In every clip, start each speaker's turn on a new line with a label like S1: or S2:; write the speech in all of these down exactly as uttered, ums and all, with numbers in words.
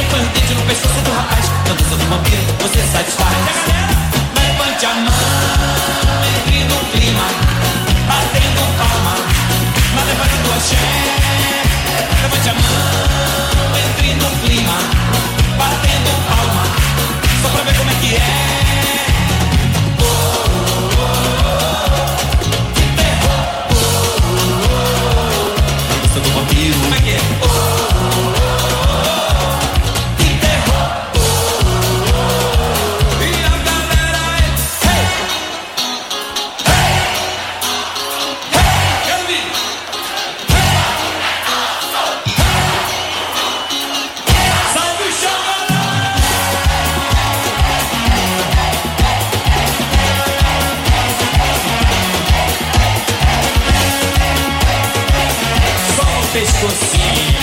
S1: põe o dedo no pescoço do rapaz. Na dança do vampiro você satisfaz. Levante a mão, entre no clima, batendo palma, na levada do axé. Levante a mão, entre no clima, batendo palma, só pra ver como é que é. Do vampiro, como é que é? Oh, oh, oh, que terror! Oh, oh, oh, e a galera é hey, hey, hey, quero ver! Hey, salve o chão, pescocinho.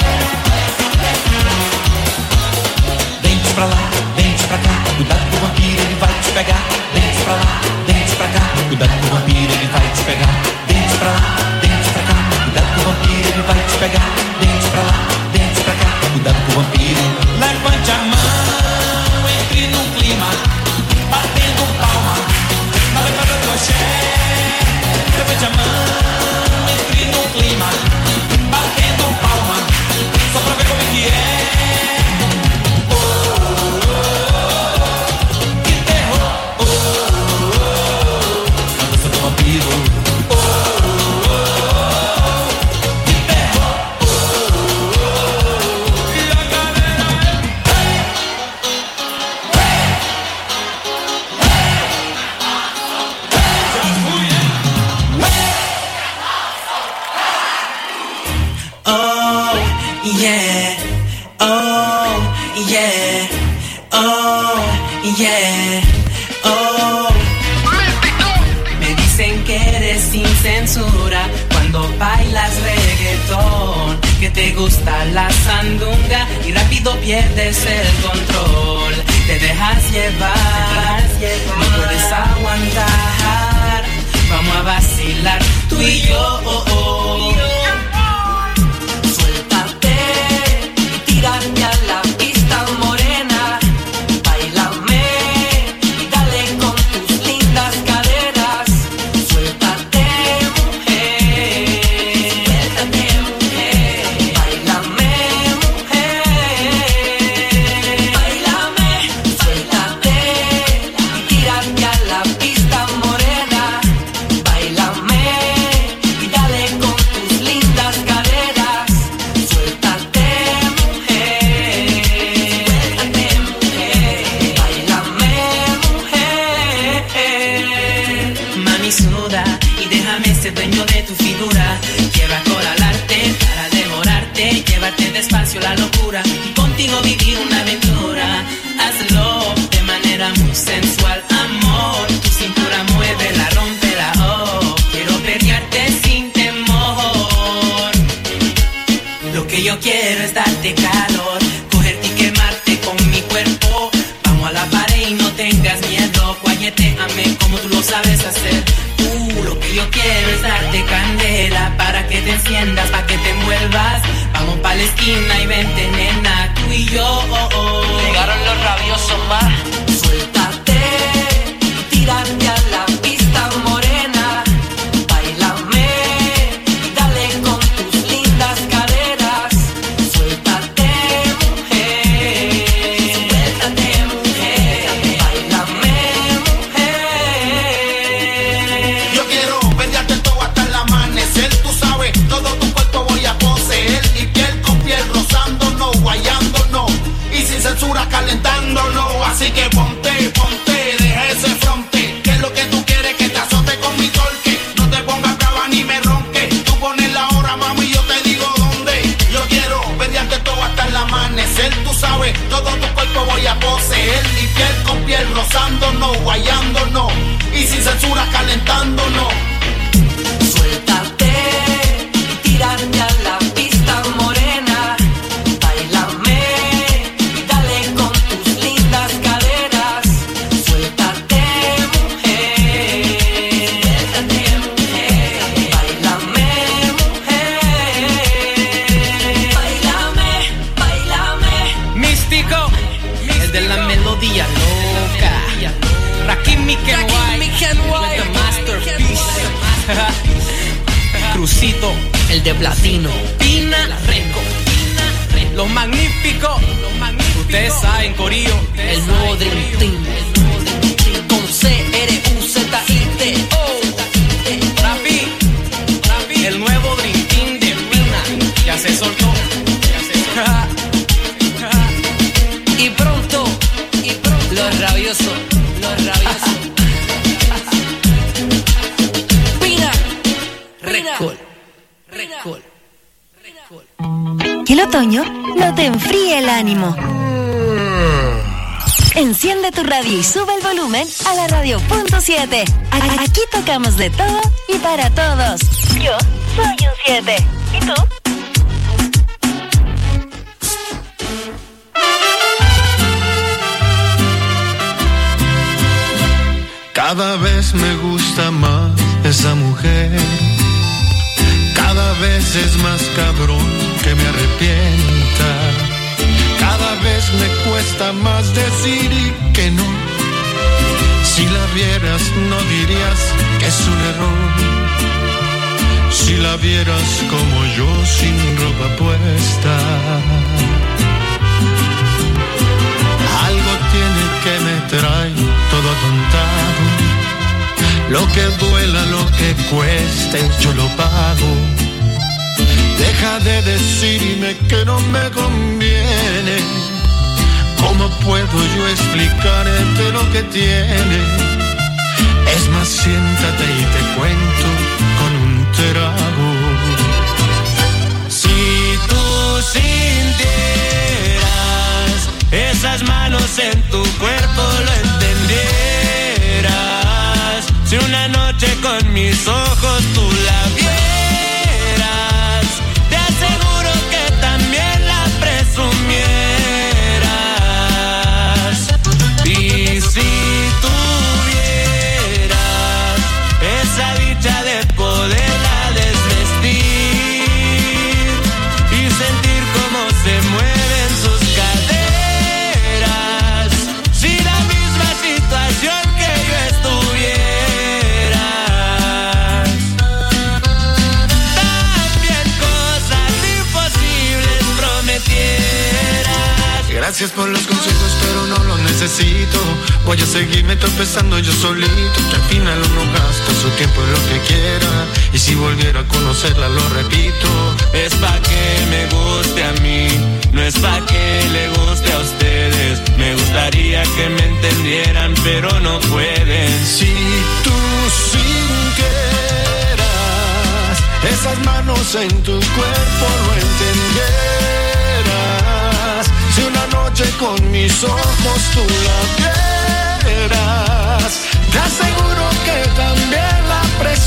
S1: Dente pra lá, dente pra cá, cuidado com o vampiro, ele vai te pegar. Dente pra lá, dente pra cá, cuidado com o vampiro, ele vai te pegar. Dente pra lá, dente pra cá, cuidado com o vampiro, ele vai te pegar. Dente pra lá, dente pra cá, cuidado com o vampiro. Levante a mão, entre no clima, batendo palma, na levada do axé. Levante a mão, entre no clima, batendo palma, só pra ver como é que é. Oh, oh, oh, que terror. Oh, oh, oh, a dança do vampiro. Oh, oh, oh, que terror. Oh, oh, oh, e a galera é hey, hey, hey, já fui, hein?
S2: Oh, yeah, oh, yeah, oh, yeah, oh. Me dicen que eres sin censura cuando bailas reggaetón, que te gusta la sandunga y rápido pierdes el control. Te dejas llevar, no puedes aguantar. Vamos a vacilar tú y yo. Oh, oh. Tírate a la pista morena, báilame y dale con tus lindas caderas. Suéltate mujer, suéltate mujer, báilame mujer, báilame, suéltate y tírate a la pista morena, báilame y dale con tus lindas caderas. Suéltate y déjame ser dueño de tu figura. Quiero acorralarte para devorarte, llevarte despacio la locura y contigo vivir una aventura. Hazlo de manera muy sensual, amor. Tu cintura muévela, rómpela, oh. Quiero perrearte sin temor. Lo que yo quiero es darte calor, cogerte y quemarte con mi cuerpo. Vamos a la pared y no tengas miedo. Guayetéame como tú lo sabes hacer. Lo que yo quiero es darte candela para que te enciendas, para que te envuelvas. Vamos pa' la esquina y vente, nena, tú y yo. Oh, oh.
S3: Llegaron los rabiosos más.
S2: Suéltate, tírate a la pista morena, báilame y dale con tus lindas caderas. Suéltate mujer, suéltate mujer, báilame mujer.
S4: Yo quiero pelearte todo hasta el amanecer, tú sabes, todo tu cuerpo voy a poseer. Y piel con piel rozándonos, guayándonos y sin censura calentándonos. Así que ponte, ponte, deja ese fronte, que es lo que tú quieres, que te azote con mi torque. No te pongas brava ni me ronque, tú pones la hora, mami, y yo te digo dónde. Yo quiero pelearte todo hasta el amanecer, tú sabes, todo tu cuerpo voy a poseer. Y piel con piel rozándonos, guayándonos y sin censura calentándonos.
S2: Suéltate, tírate a la pista morena, báilame y dale con tus lindas caderas. Suéltate mujer, suéltate mujer, báilame mujer, báilame, báilame.
S1: Mis
S2: Místico, el de la melodía loca. Rakim Mikenway, with the masterpiece. Crucito, el de platino. Pina, la Reco. Los magníficos, ustedes saben, corillo. El nuevo Dream Team. Con C R U Z I T O. Rafi, Rafi, el nuevo Dream Team de Pina. Ya se soltó. Y pronto, y pronto, los rabiosos, los rabiosos. Pina, Record, Record, Record.
S5: Que el otoño no te enfríe el ánimo. Enciende tu radio y sube el volumen a la radio punto siete. Aquí tocamos de todo y para todos. Yo soy un siete. ¿Y tú?
S6: Cada vez me gusta más esa mujer. Cada vez es más cabrón que me arrepienta. Cada vez me cuesta más decir y que no. Si la vieras no dirías que es un error. Si la vieras como yo sin ropa puesta. Algo tiene que me trae todo atontado. Lo que duela, lo que cueste, yo lo pago. Deja de decirme que no me conviene. ¿Cómo puedo yo explicarte lo que tiene? Es más, siéntate y te cuento con un trago. Si tú sintieras esas manos en tu cuerpo, lo entendieras. Si una noche con mis ojos tú la vieras, te aseguro que también la presumieras. Y si tuvieras esa dicha de poderla desvestir y sentir cómo se mueven sus caderas, si la misma situación que yo estuviera. Gracias por los consejos, pero no los necesito. Voy a seguirme tropezando yo solito, que al final uno gasta su tiempo en lo que quiera. Y si volviera a conocerla, lo repito. Es pa' que me guste a mí, no es pa' que le guste a ustedes. Me gustaría que me entendieran, pero no pueden. Si tú sintieras esas manos en tu cuerpo, lo entendieras. Si una noche con mis ojos tú la vieras, te aseguro que también la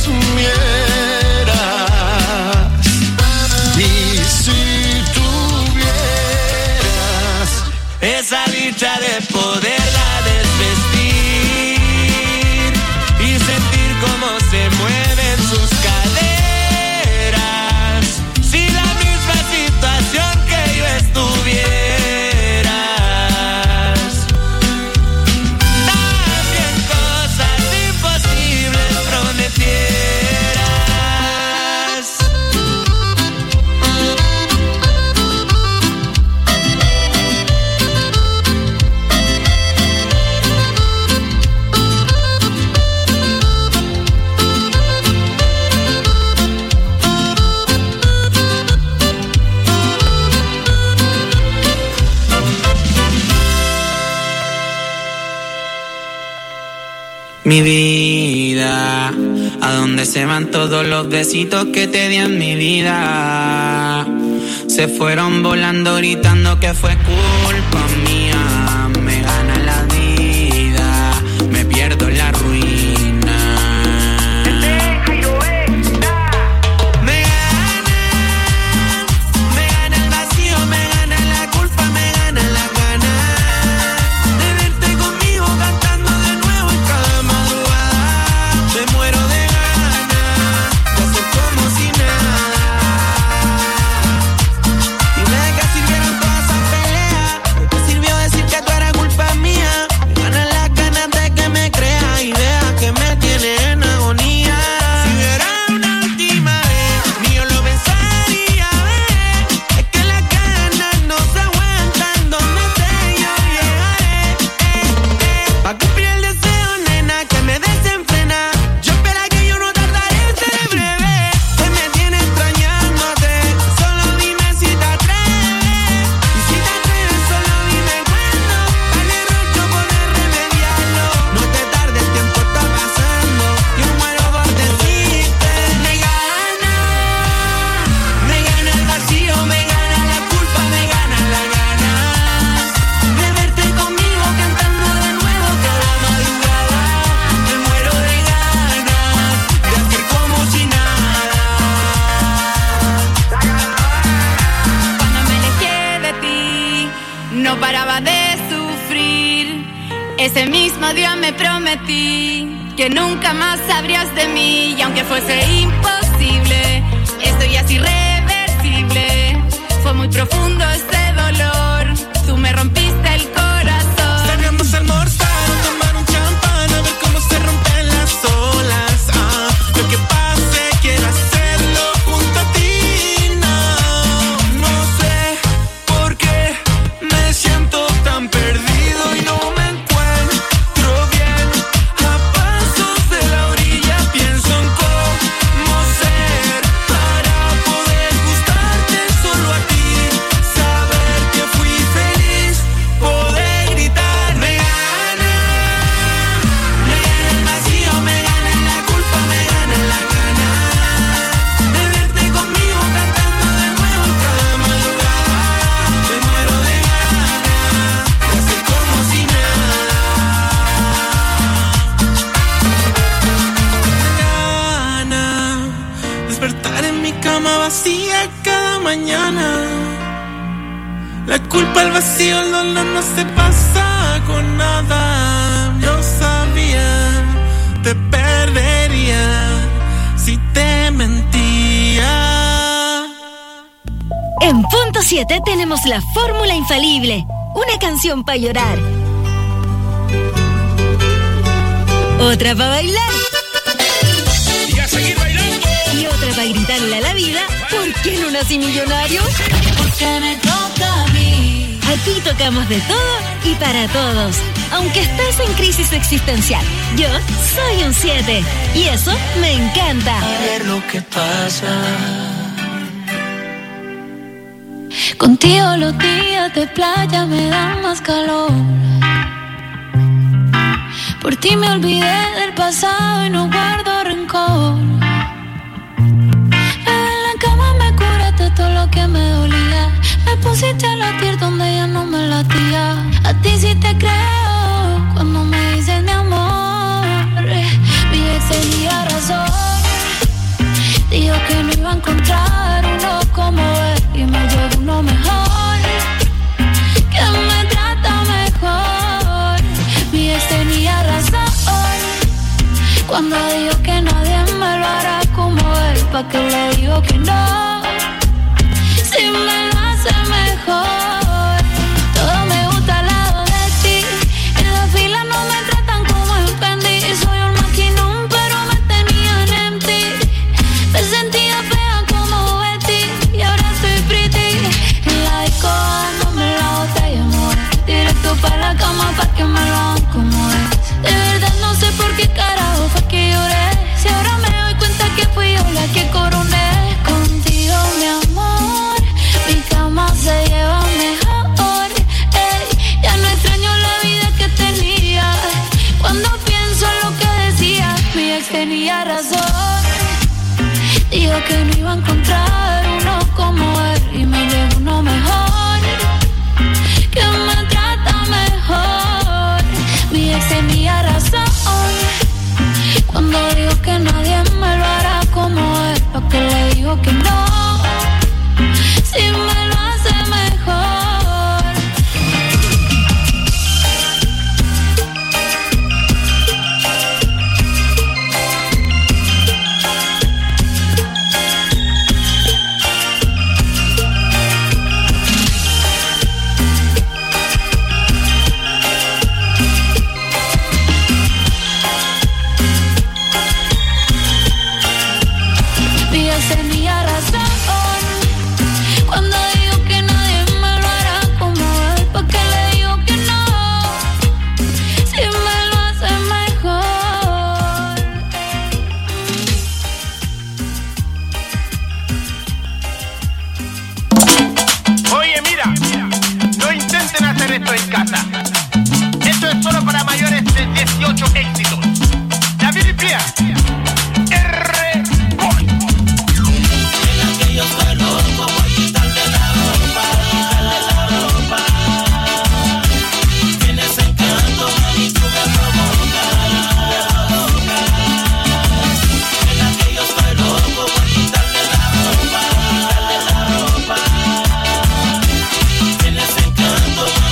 S6: presumieras. Y si tuvieras esa dicha de poderla desvestir y sentir cómo se mueven sus caderas, si la misma situación que yo estuviera.
S2: Mi vida, ¿a dónde se van todos los besitos que te di en mi vida? Se fueron volando gritando que fue culpa mía. Me gana la vida, me pierdo en la ruina. Me gana, me gana el vacío, me gana la culpa, me gana la gana de verte conmigo cantando de nuevo en cada madrugada. Me muero de ganas de hacer como si nada. Dime de qué sirvieron todas esas peleas, de qué
S7: no paraba de sufrir. Ese mismo día me prometí que nunca más sabrías de mí. Y aunque fuese imposible, esto ya es irreversible. Fue muy profundo este dolor, tú me rompiste el corazón.
S8: Salgamos a almorzar, a tomar un champán, a ver cómo se rompen las olas. Ah, lo que pase, quiero hacerlo junto a ti. No, no sé por qué me siento tan perdido y no me encuentro bien. A pasos de la orilla pienso en cómo ser para poder gustarte solo a ti. Saber que fui feliz, poder gritar. Me gana, me gana el vacío, me gana la culpa, me gana la gana de verte conmigo cantando de nuevo cada madrugada. Me muero de ganas de hacer como si nada. Me gana despertar en mi cama vacía cada mañana. La culpa, el vacío, el dolor no se pasa con nada. Yo sabía, te perdería si te mentía.
S5: En Punto siete tenemos la fórmula infalible. Una canción para llorar. Otra para bailar.
S1: Y a seguir bailando.
S5: Y otra para gritarle a la vida, ¿por qué no nací millonario?
S2: Porque me toca a mí.
S5: Aquí tocamos de todo y para todos. Aunque estés en crisis existencial, yo soy un siete. Y eso me encanta.
S2: A ver lo que pasa. Contigo los días de playa me dan más calor. Por ti me olvidé del pasado y no guardo rencor. En la cama me curaste todo lo que me dolía. Me pusiste a latir donde ya no me latía. A ti sí te creo cuando me dices mi amor. Mi ex tenía razón. Dijo que no iba a encontrar uno como él y me llegó uno mejor, que me trata mejor. Mi ex tenía razón cuando dijo que nadie me lo hará como él. ¿Pa' qué le digo que no? Si me lo hace mejor. Todo me gusta al lado de ti. En la fila no me tratan como en Fendi. Soy un maquinón pero me tenían en ti. Me sentía fea como Betty y ahora soy pretty. En la disco dándome la botella, amor. Directo para la cama pa' que me lo hagan como es. De verdad no sé por qué carajo fue que lloré. Si ahora me doy cuenta que fui yo la que coroné. Contigo, mi amor, mi cama se lleva mejor. Ey, ya no extraño la vida que tenía. Cuando pienso en lo que decía, mi ex tenía razón. Dijo que no iba a encontrar uno como él y me llegó uno mejor, que me trata mejor. Mi ex tenía razón cuando dijo que nadie me lo hará como él. ¿Pa' qué le digo que no? Si me lo hace mejor. Mi ex tenía razón cuando digo que nadie me lo hará como él. ¿Pa' qué le digo que no? Si me lo hace mejor.
S4: Oye, mira, no intenten hacer esto en casa. Esto es solo para mayores de dieciocho éxitos. David Pierre, R. Boy.
S1: En aquellos vuelos como al quitarle la ropa, quitarle la ropa. Tienes encanto, mami, tú me provocas. En aquellos vuelos como al quitarle la ropa, quitarle la ropa. Tienes encanto, mami.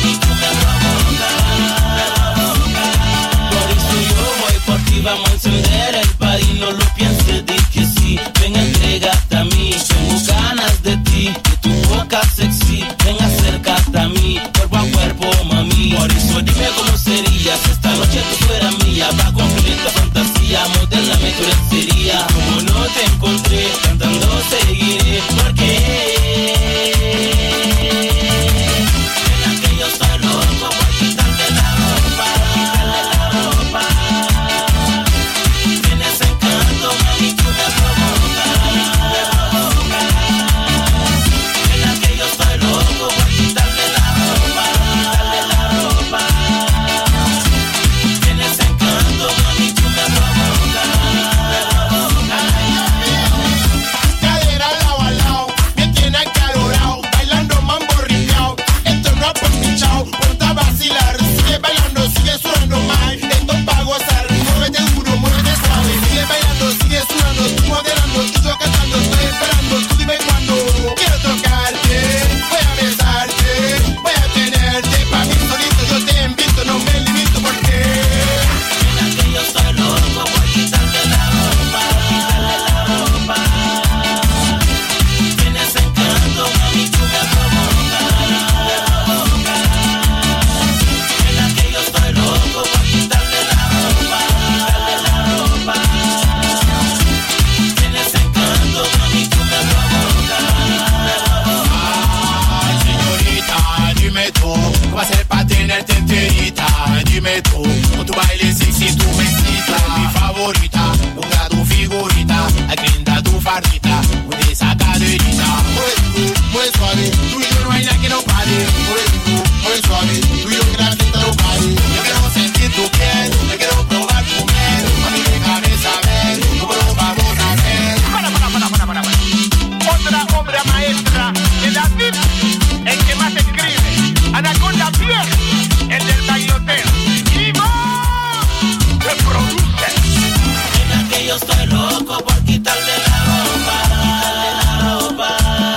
S4: dime tú, con tu baile sexy tú me excitas. Mi favorita, logra tu figurita, agrinda tu fardita, de esa caderita. Mueve tú, mueve suave, tú y yo no hay nada que no pare. Mueve tú, mueve suave, tú y yo que la fiesta no pare. Yo quiero sentir tu piel, yo quiero probar tu miel. Mami, déjame saber cómo lo vamos a hacer.
S9: Para, para, para, para, para, para. Otra obra maestra de David, el que más escribe. Anaconda Pierre, el del bailoteo. Y más, el producer.
S2: Mira que yo estoy loco por quitarle la ropa, quitarle la ropa.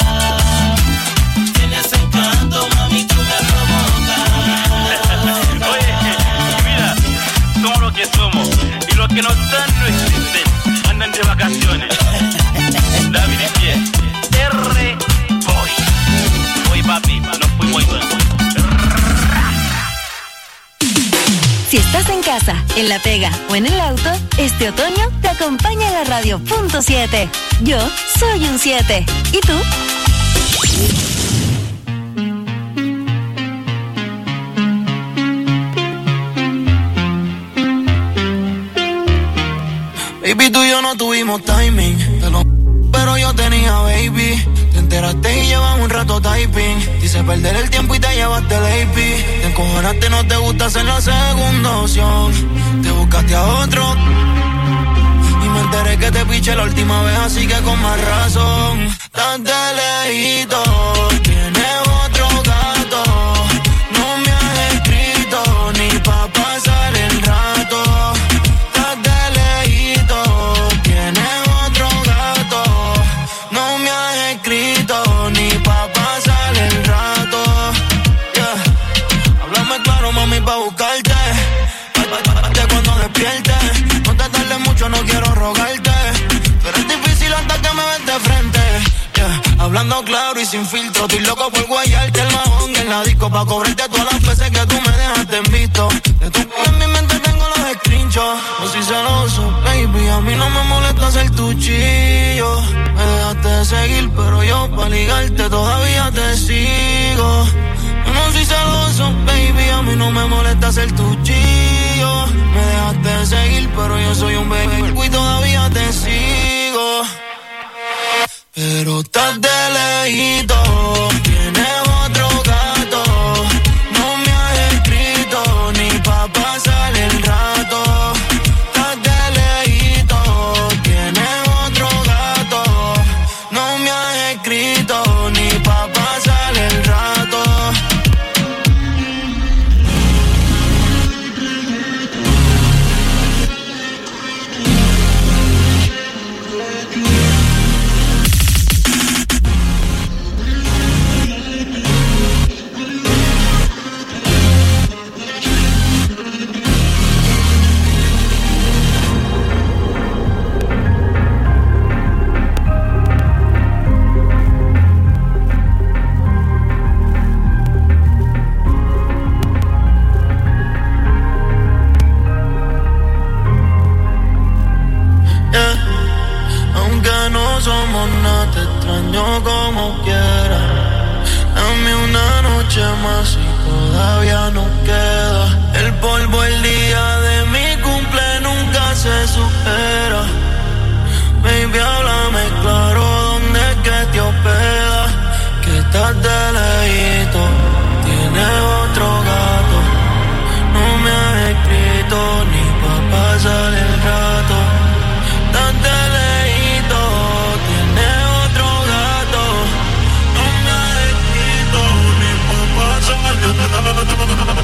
S2: Tienes encanto, mami, tú me provocas.
S9: Oye, mira, somos lo que somos. Y los que no están no existen. Andan de vacaciones. David y Pierre, R. Boy. Oye, papi, nos fuimos igual.
S5: Si estás en casa, en la pega o en el auto, este otoño te acompaña la radio punto siete. Yo soy un siete. ¿Y tú?
S10: Baby, tú y yo no tuvimos timing, te lo pero yo tenía baby. Te enteraste y llevas un rato typing. Dice perder el tiempo y te llevaste el A P. Te encojonaste, no te gusta hacer la segunda opción. Te buscaste a otro y me enteré que te piché la última vez, así que con más razón. Estás de lejito, tienes otro gato. No me has escrito ni pa' pasar el rato. Estás de lejito, tienes otro gato. No me has escrito ni pa' pasar el rato. Yeah. Háblame claro, mami, pa' buscarte. Hasta cuando despiertes. No te tardes mucho, no quiero rogarte. Pero es difícil hasta que me ves de frente. Yeah. Hablando claro y sin filtro. Estoy loco por guayarte el mahón en la disco. Pa' cobrarte todas las veces que tú me dejaste en visto. De tu culo en mi mente tengo los screenshots. No soy celoso, baby, a mí no me molesta ser tu chillo. Me dejaste de seguir, pero yo pa' ligarte todavía te sigo. Yo no soy celoso, baby, a mí no me molesta ser tu chillo. Me dejaste de seguir, pero yo soy un baby y todavía te sigo. Pero estás de lejito, tienes otro gato. No me has escrito ni pa' pasar el rato. Estás de lejito, tienes otro gato. No me has escrito ni pa' pasar el rato. Somos nada, te extraño como quiera. Dame una noche más y todavía no queda. El polvo el día de mi cumple nunca se supera. Baby, háblame claro, ¿dónde es que te hospedas? Que estás de lejito, tienes otro gato. No me has escrito ni pa' pasar el rato. Estás de lejito, tienes otro gato. No me has escrito ni pa' pasar el rato.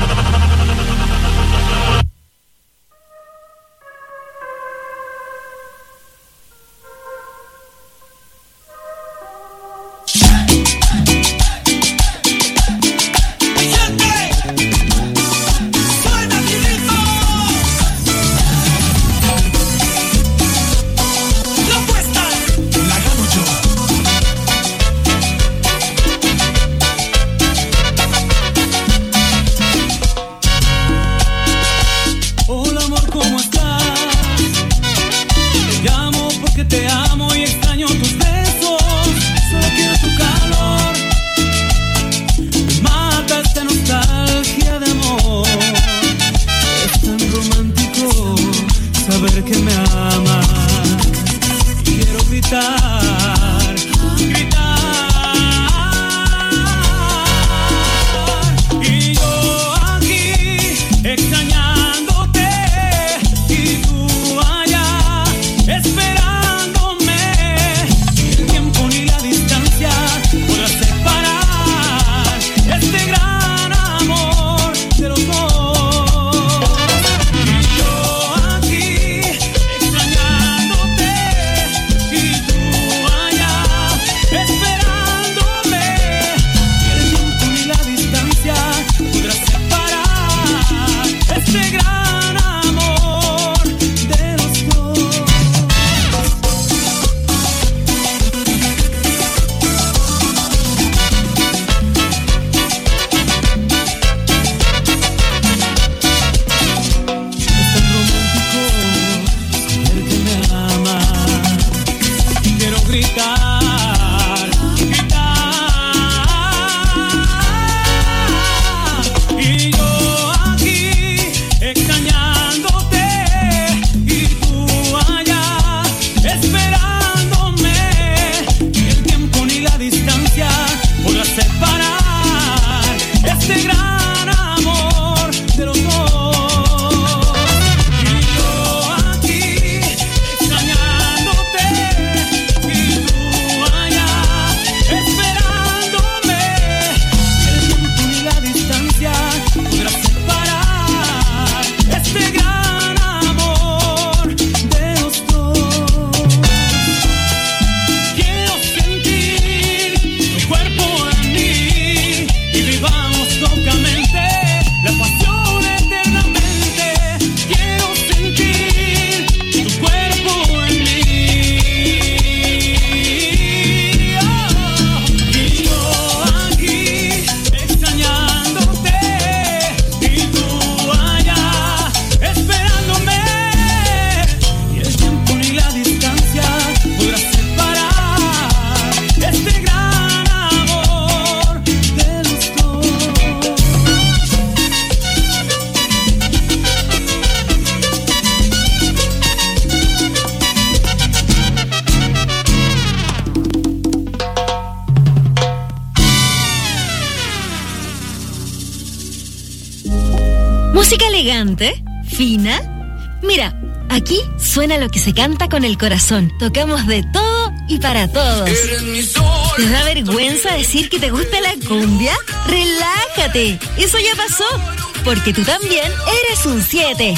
S5: ¿Música elegante? ¿Fina? Mira, aquí suena lo que se canta con el corazón. Tocamos de todo y para todos. ¿Te da vergüenza decir que te gusta la cumbia? ¡Relájate! Eso ya pasó, porque tú también eres un siete.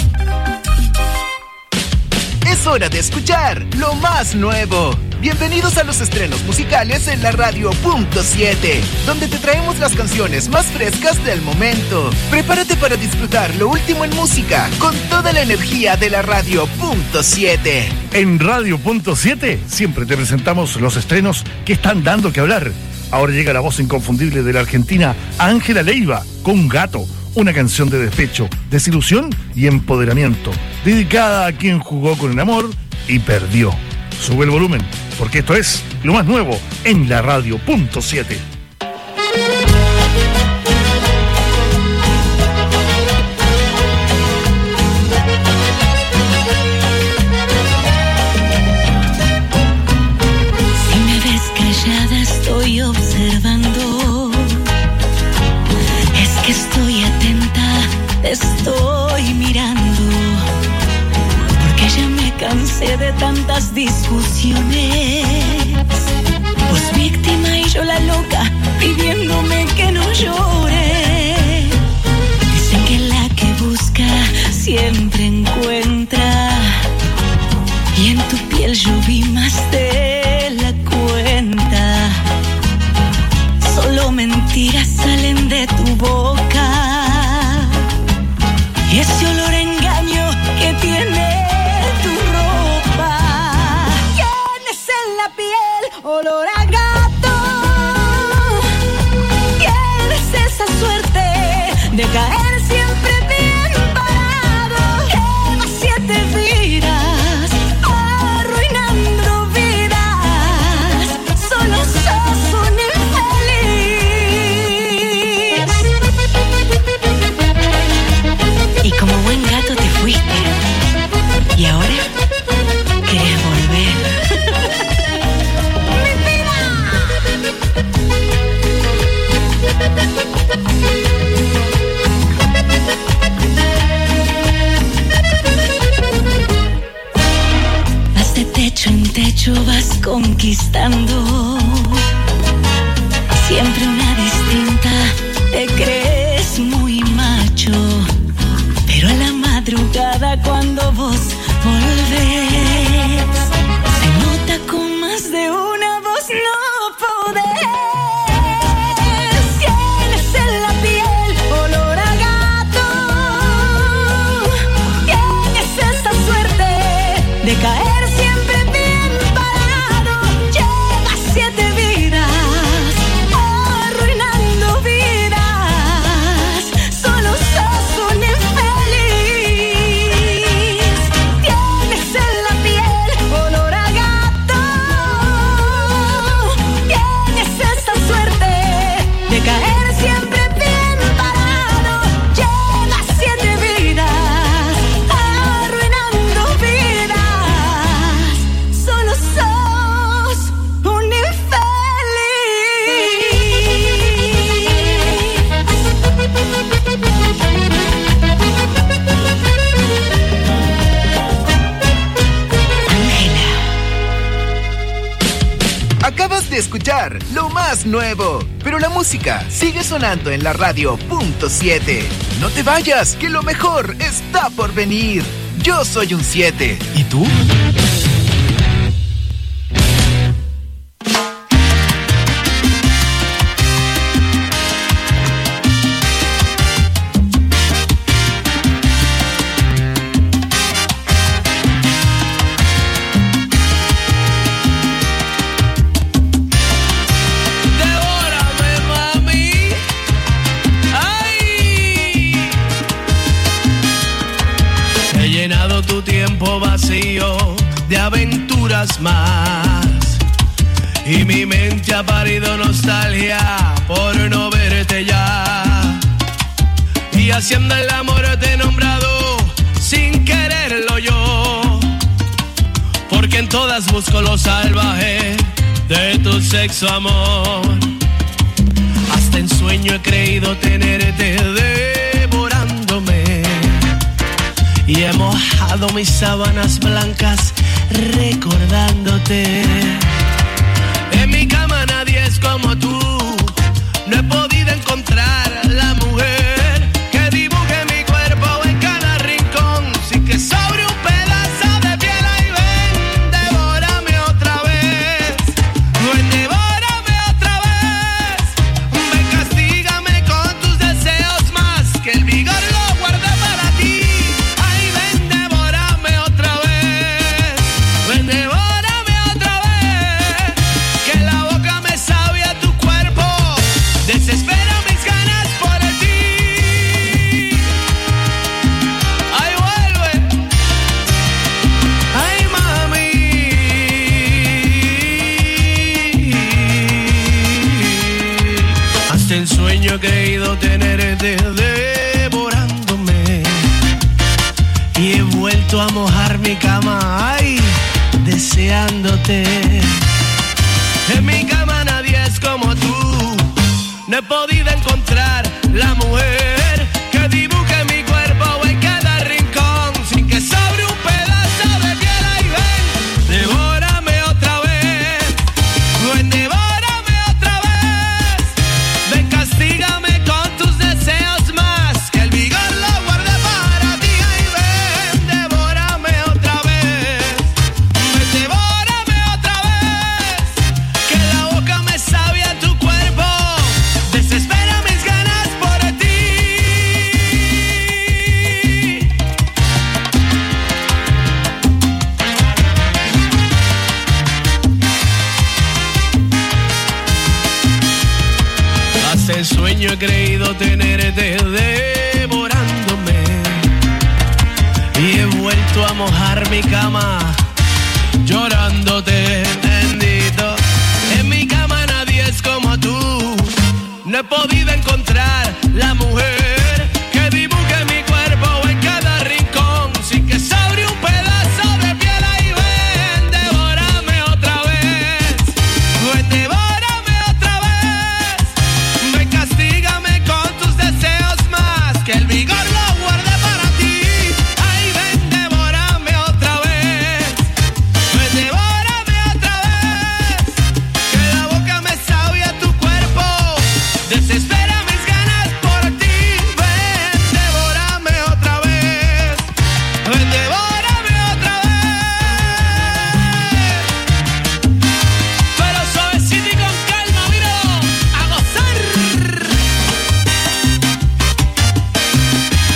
S11: Es hora de escuchar lo más nuevo. Bienvenidos a los estrenos musicales en la radio punto siete, donde te traemos las canciones más frescas del momento. Prepárate para disfrutar lo último en música con toda la energía de la radio punto siete.
S12: En radio punto siete siempre te presentamos los estrenos que están dando que hablar. Ahora llega la voz inconfundible de la argentina Ángela Leiva con Gato, una canción de despecho, desilusión y empoderamiento, dedicada a quien jugó con el amor y perdió. Sube el volumen, porque esto es lo más nuevo en la radio punto siete.
S13: Si me ves callada estoy observando, es que estoy atenta, estoy mirando. Ya me cansé de tantas discusiones. Vos víctima y yo la loca, pidiéndome que no llore. Dicen que la que busca siempre encuentra. Y en tu piel yo vi más de la cuenta. Solo mentiras salen de tu boca. Y ese olor a engaño que tiene olor a gato. Tienes esa suerte de caer siempre bien parado. Llevas siete vidas, arruinando vidas. Solo sos un infeliz. Y como buen gato te fuiste. Y ahora querés volver. Vas de techo en techo, vas conquistando. Siempre una distinta, te crees muy macho. Pero a la madrugada cuando vos volvés, se nota con más de una voz no podés. De caer siempre bien parado, llevas siete vidas, arruinando vidas. Solo sos un infeliz. Tienes en la piel olor a gato. Tienes esa suerte de caer siempre bien parado, llevas siete vidas.
S11: Acabas de escuchar lo más nuevo, pero la música sigue sonando en la radio punto siete. No te vayas, que lo mejor está por venir. Yo soy un siete. ¿Y tú?
S14: De aventuras más, y mi mente ha parido nostalgia por no verte ya, y haciendo el amor te he nombrado sin quererlo yo, porque en todas busco lo salvaje de tu sexo amor. Hasta en sueño he creído tenerte devorándome, y he mojado mis sábanas blancas recordándote. En mi cama nadie es como tú, no he podido encontrar la mujer que dibuje mi cuerpo en cada rincón sin que sobre un pedazo de piel. Ahí ven, devórame otra vez, ven, devórame otra vez, ven, castígame con tus deseos más que el vigor lo guarde para ti. Ahí ven, devórame otra vez, ven, devórame otra vez, que la boca me sabe a tu cuerpo, desespera mis ganas por ti. Ay, vuelve, ay, mami. Hasta en sueño he creído tenerte devorándome y he vuelto a mojar mi cama, ay, deseándote. En mi cama nadie es como tú, no he podido encontrar la mujer que dibuje mi cuerpo en cada rincón sin que sobre un pedazo de piel. Ahí ven, devórame otra vez, ven, devórame otra vez, ven, castígame con tus deseos más que el vigor lo guarde para ti. Ahí ven, devórame otra vez, ven, devórame otra vez, que la boca me sabe a tu cuerpo, desespera mis ganas por ti. Hasta en sueño he creído tenerte devorándome y he vuelto a mojar mi cama llorándote, bendito. En mi cama nadie es como tú, no he podido encontrar la mujer que dibuje mi cuerpo en cada rincón sin que sobre un pedazo de piel. Ahí ven, devórame otra vez, ven, devórame otra vez, ven, castígame con tus deseos más que el vigor lo guarde para ti. Ahí ven, devórame otra vez, ven, devórame otra vez, que la boca me sabe a tu cuerpo, desespera mis ganas por ti. Ven, devórame otra vez, ven, devórame otra vez, pero suavecito y con calma, mira, a gozar.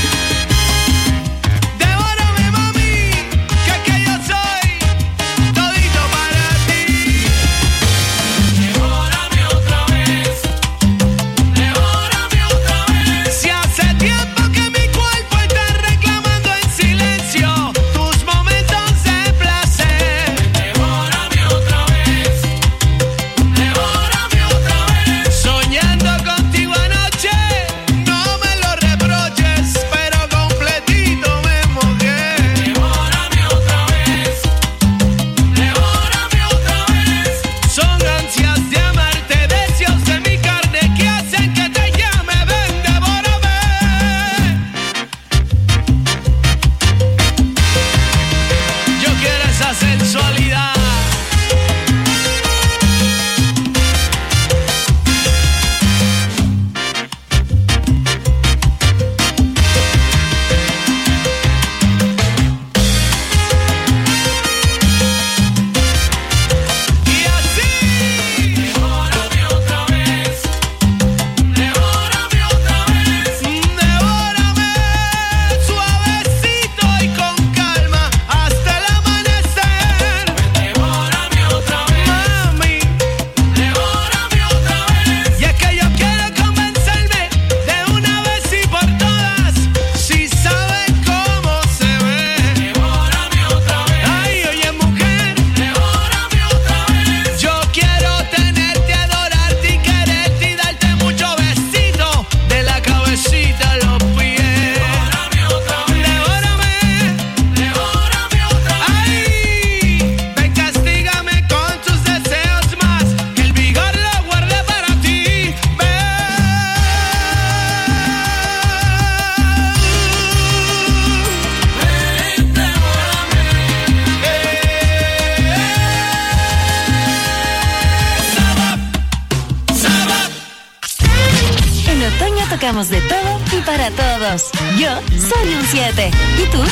S5: tocamos de todo y para todos. Yo soy un siete. ¿Y tú?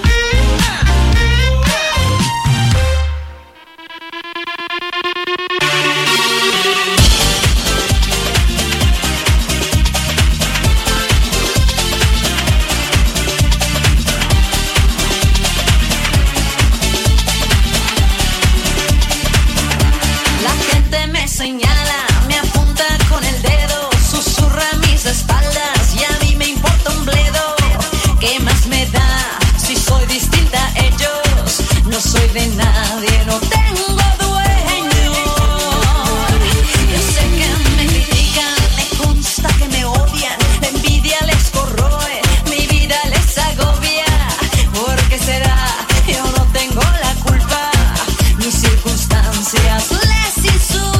S15: Señala, me apunta con el dedo, susurra mis espaldas y a mí me importa un bledo. ¿Qué más me da si soy distinta a ellos? No soy de nadie, no tengo dueño. Yo sé que me critican, me consta que me odian, la envidia les corroe, mi vida les agobia. ¿Por qué será? Yo no tengo la culpa, mis circunstancias les insultan.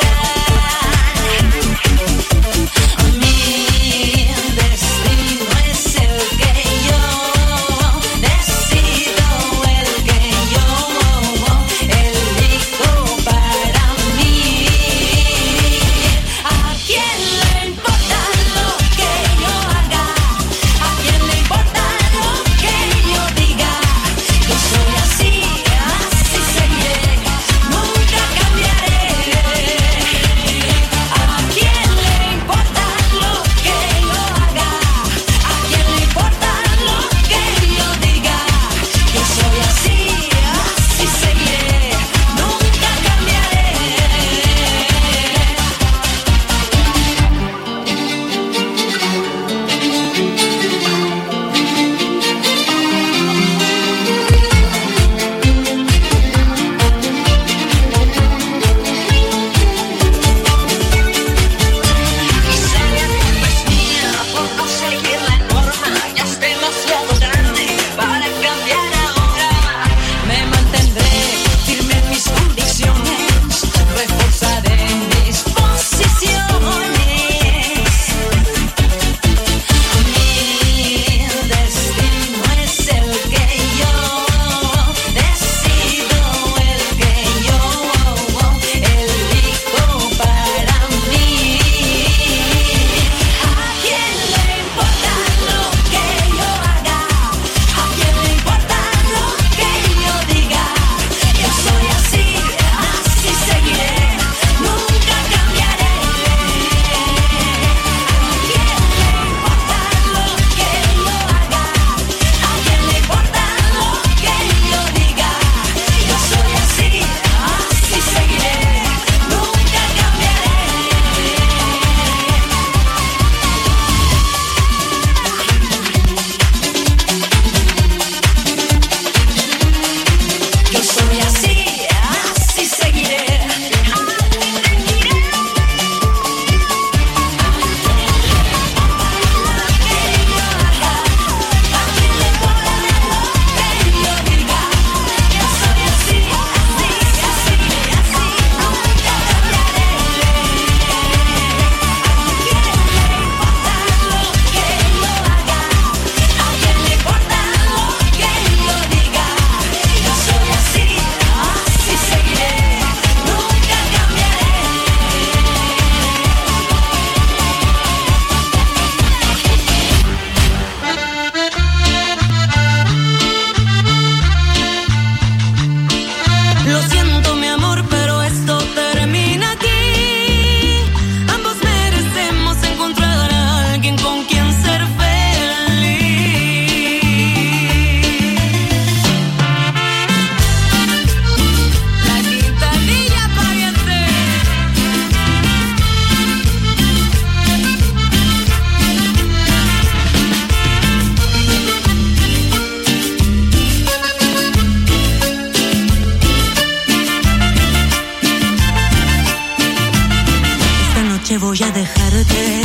S13: Voy a dejarte,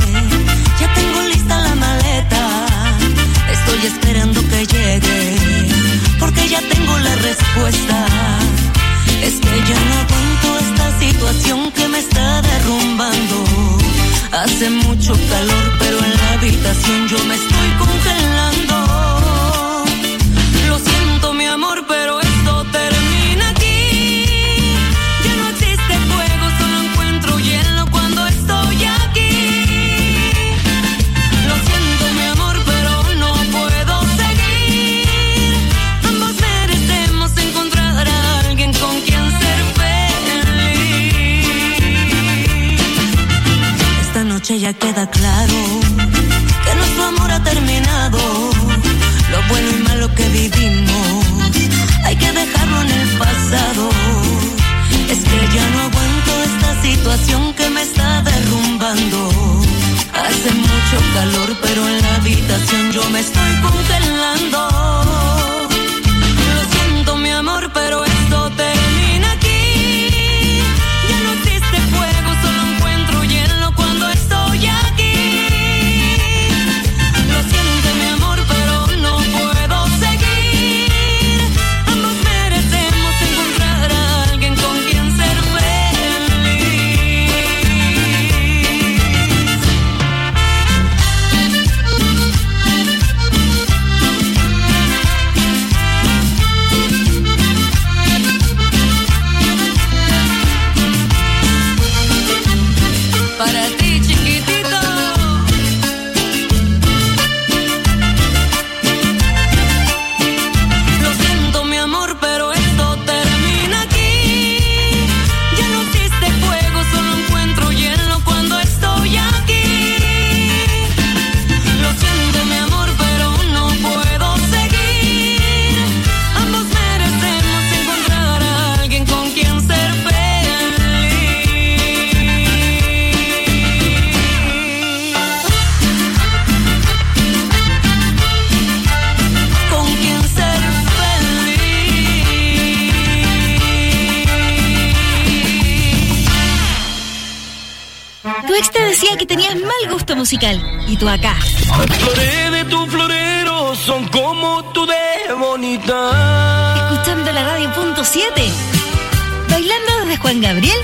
S13: ya tengo lista la maleta, estoy esperando que llegue, porque ya tengo la respuesta. Es que ya no aguanto esta situación que me está derrumbando. Hace mucho calor, pero en la habitación yo me estoy congelando. Lo siento, mi amor, pero esto termina aquí. Ya no existe fuego, solo encuentro hielo cuando estoy aquí. Lo ya queda claro que nuestro amor ha terminado. Lo bueno y malo que vivimos hay que dejarlo en el pasado. Es que ya no aguanto esta situación que me está derrumbando. Hace mucho calor, pero en la habitación yo me estoy congelando. Lo siento, mi amor, pero esto termina aquí. Ya no existe fuego, solo encuentro hielo cuando estoy aquí. Lo siento, mi amor, pero no puedo seguir. Ambos merecemos encontrar a alguien con quien ser para ti, chiquitito. Lo siento, mi amor, pero esto termina aquí. Ya no existe fuego, solo encuentro hielo cuando estoy aquí. Lo siento, mi amor, pero no puedo seguir. Ambos merecemos encontrar a alguien con quien ser feliz. Con quien ser feliz.
S5: Tu ex te decía que tenías mal gusto musical. Y tú acá,
S14: Las flores de tu florero son como tú de bonita.
S5: escuchando la radio punto siete. Bailando desde Juan Gabriel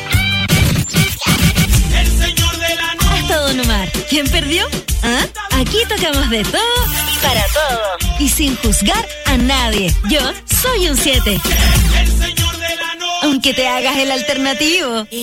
S8: El señor de la noche.
S5: hasta Don Omar. ¿Quién perdió? ¿Ah? Aquí tocamos de todo y para todo. Y sin juzgar a nadie. Yo soy un siete.
S8: El señor de la noche.
S5: Aunque te hagas el alternativo.
S3: Mi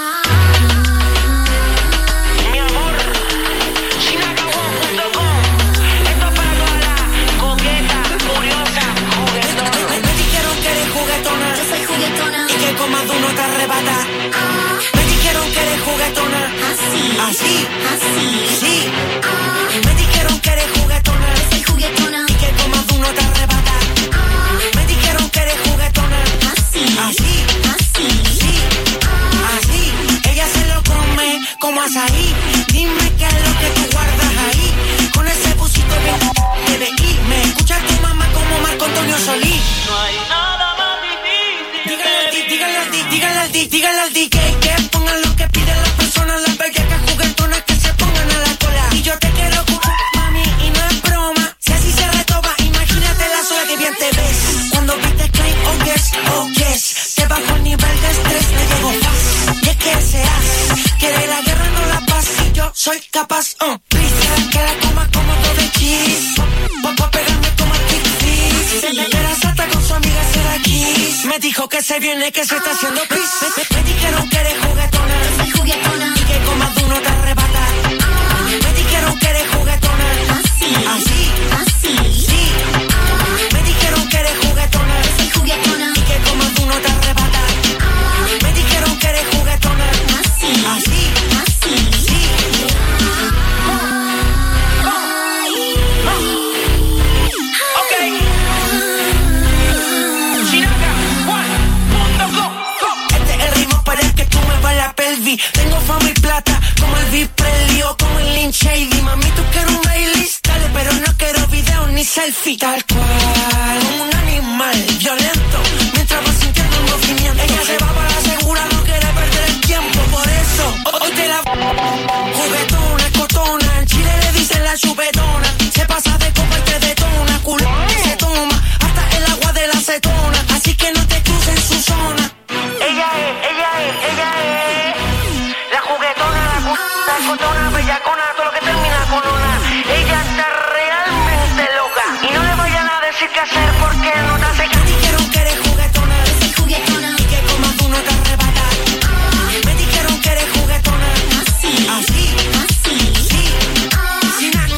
S3: amor, Chinacabón punto com. Esto es para toda la coqueta, curiosa, juguetona.
S10: Me dijeron que eres juguetona.
S7: Yo soy juguetona.
S10: Y que comas de uno te arrebata.
S7: Ah,
S10: Me dijeron que eres juguetona.
S7: así,
S10: Así,
S7: así.
S10: sí.
S7: Ah,
S10: Me dijeron que eres juguetona.
S7: yo soy juguetona.
S10: Y que comas de uno te arrebata.
S7: Ah,
S10: Me dijeron que eres juguetona.
S7: así,
S10: Así,
S7: así.
S10: sí. Así. Ella se lo come como azaí. Dime qué es lo que tú guardas ahí. Con ese busito bien T V I. Me escucha tu mamá como Marco Antonio Solís.
S3: No hay nada más difícil.
S10: Dígale al D, dígale al D, dígale al D, dígale al D J que pongan lo que piden las personas, las bellacas juguetonas que se pongan a la cola. Y yo te quiero cucu, mami, y no es broma. Si así se retoba, imagínate la sola que bien te ves. Cuando viste Klein, oh yes, oh yes. Te bajo el nivel de estrés, me llegó fácil. Y es que seas, quiere la guerra, no la paz. Y yo soy capaz, oh. Cristian, que la coma como todo de cheese. Pa' pegarme como el Big Fish. Se me espera Sata con su amiga Sara Kiss. Me dijo que se viene, que se está haciendo pis. Me, me- me dijeron que eres juguetona.
S7: Soy juguetona.
S10: Y que comas de uno te arrebata.
S7: Ah,
S10: Me dijeron que eres juguetona.
S7: así,
S10: Así,
S7: así.
S10: sí.
S7: Ah,
S10: Me dijeron que eres juguetona.
S7: soy juguetona.
S10: Y que comas de uno te arrebata.
S7: Ah,
S10: Me dijeron que eres juguetona.
S7: así,
S10: Así,
S7: así.
S10: sí.
S3: Ok. Chinacabón punto com.
S10: Este es el ritmo para el que tú me vas la pelvis. Tengo fama y plata como el Vic Presley o como el Lynn Shady. Mami, tú quieres un playlist, dale, pero no quiero video ni selfie. Tal cual, como un animal violento, mientras va sintiendo un movimiento. Ella se va para la segura, no quiere perder el tiempo. Por eso, hoy te la juguetona, escotona. En Chile le dicen la chupetona. Se pasa de copa y te detona, culo. Se toma hasta el agua de la acetona. Así que no te cruces en su zona.
S3: Ella es, ella es, ella es la juguetona, la cu- la escotona, bellacona, todo lo que termina con una. Ella está realmente loca. Y no le vayan a decir qué hacer porque no te hace
S10: Me dijeron que eres juguetona.
S7: Soy juguetona.
S10: Y que comas de uno te arrebata.
S7: Ah,
S10: Me dijeron que eres juguetona.
S7: así,
S10: Así,
S7: así.
S10: sí.
S7: Ah,
S10: Sin nada.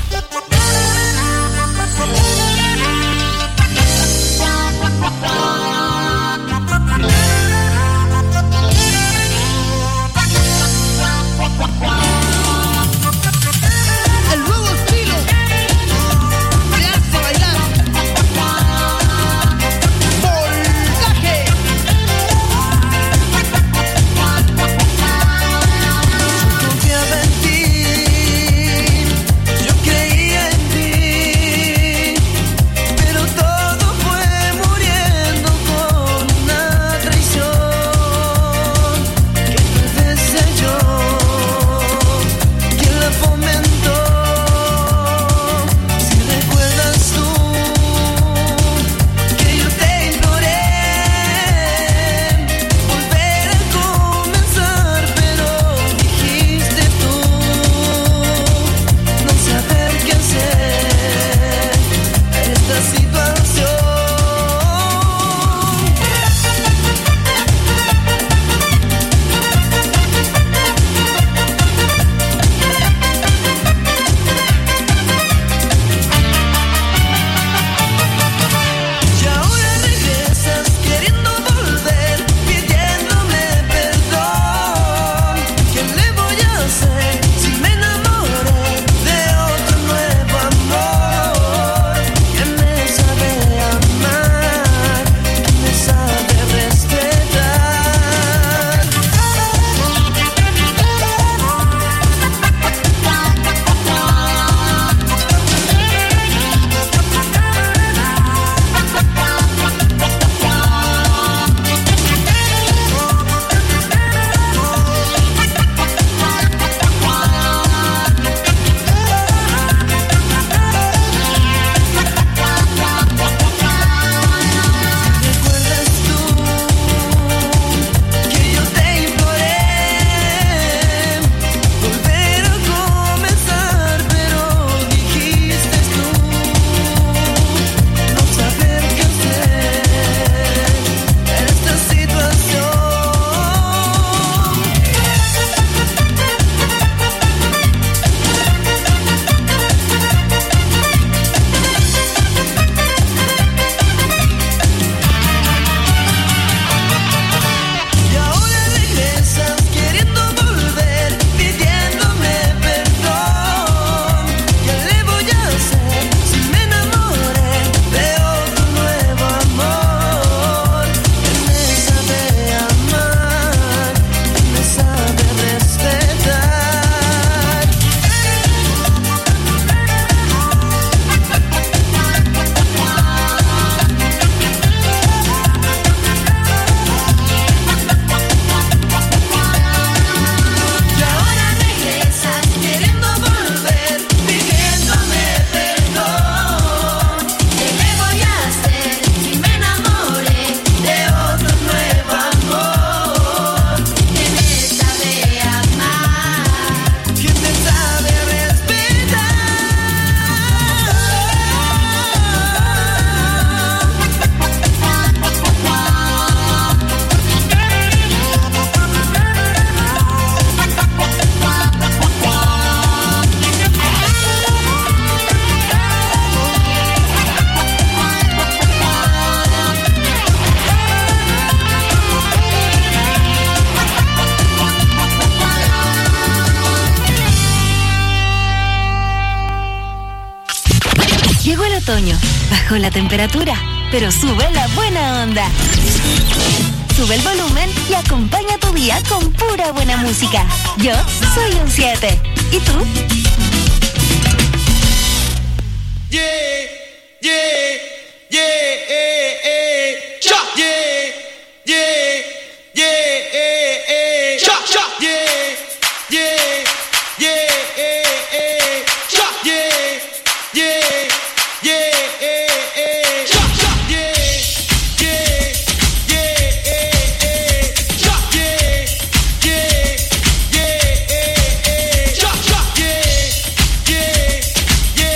S5: Bajó la temperatura, pero sube la buena onda. Sube el volumen y acompaña tu día con pura buena música. Yo soy un siete. ¿Y tú?
S8: Yeah, yeah, yeah, eh, eh, cha, yeah, yeah, yeah, eh, eh, cha, cha, yeah, yeah, yeah, eh, eh, cha, yeah, yeah, yeah, eh, eh, cha, cha, yeah, yeah, yeah, eh, eh, cha, yeah, yeah, yeah, eh, eh, cha, cha, yeah, yeah,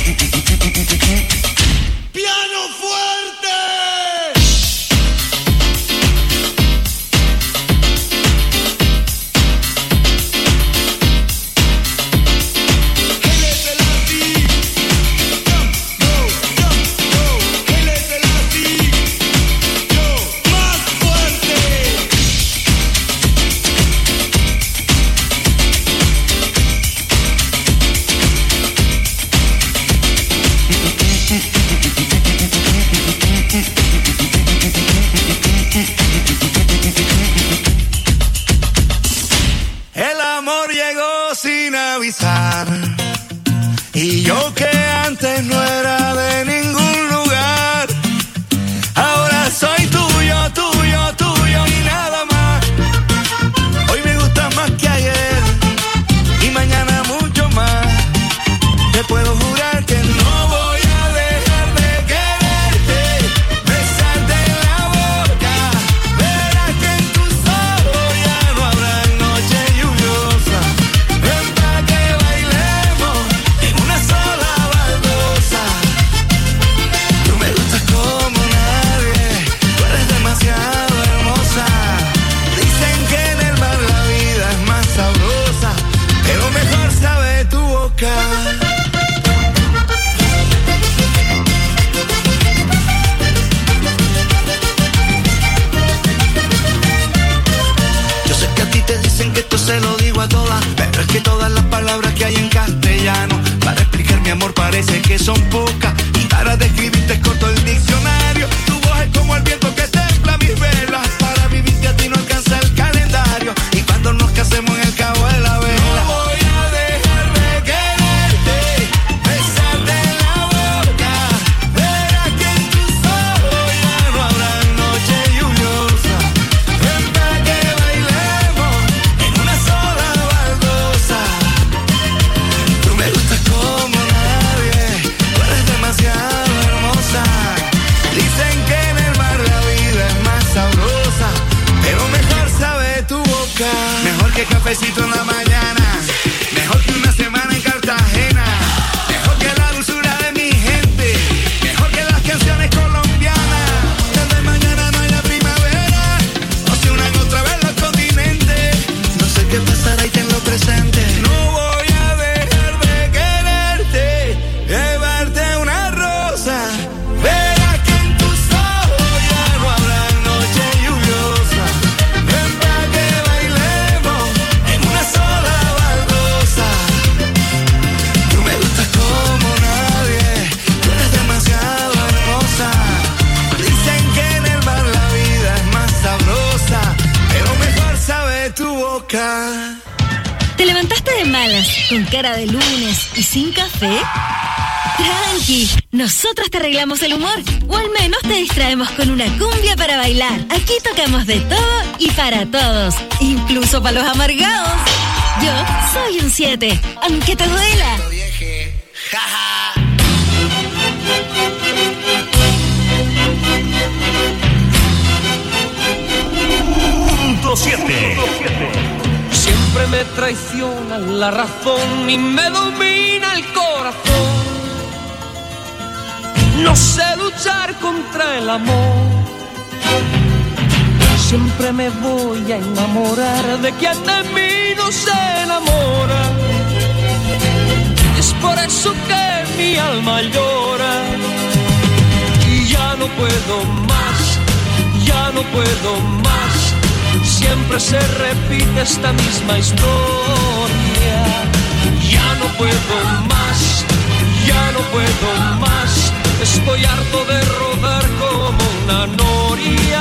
S8: ¡Piano fuerte!
S10: a todas, pero es que todas las palabras que hay en castellano para explicar mi amor parece que son pocas, y para describirte es corto el diccionario. Tu voz es como el viento que templa mis velas, para vivirte a ti no alcanza el calendario, y cuando nos casemos en el cabo de la vela no voy a dejar de quererte, besarte en la boca, verás que en tus ojos ya no habrá noche lluviosa, ven para que bailemos en una sola baldosa. Tú me gustas como nadie, tú eres demasiado hermosa. Dicen que en el mar la vida es más sabrosa, pero mejor sabe tu boca. Mejor que cafecito en la mañana, mejor que una semana en Cartagena, mejor que la dulzura de mi gente, mejor que las canciones colombianas. Desde mañana no hay la primavera, no se unan otra vez los continentes. No sé qué pasará y tenlo presente. No voy a dejar de quererte, llevarte una rosa. Verás que en tus ojos ya no habrá noche lluviosa. Ven para que bailemos en una sola baldosa. Tú me gustas como nadie, tú eres demasiado hermosa. Dicen que en el mar la vida es más sabrosa, pero mejor sabe tu boca.
S5: ¿Te levantaste de malas, con cara de lunes y sin café? Tranqui, nosotros te arreglamos el humor, o al menos te distraemos con una cumbia para bailar. Aquí tocamos de todo y para todos, incluso para los amargados. Yo soy un siete, aunque te duela.
S16: Punto siete.
S17: Siempre me traiciona la razón y me domina el corazón. No sé luchar contra el amor. Siempre me voy a enamorar de quien de mí no se enamora. Es por eso que mi alma llora. Y ya no puedo más, ya no puedo más. Siempre se repite esta misma historia. Ya no puedo más, ya no puedo más. Estoy harto de rodar como una noria.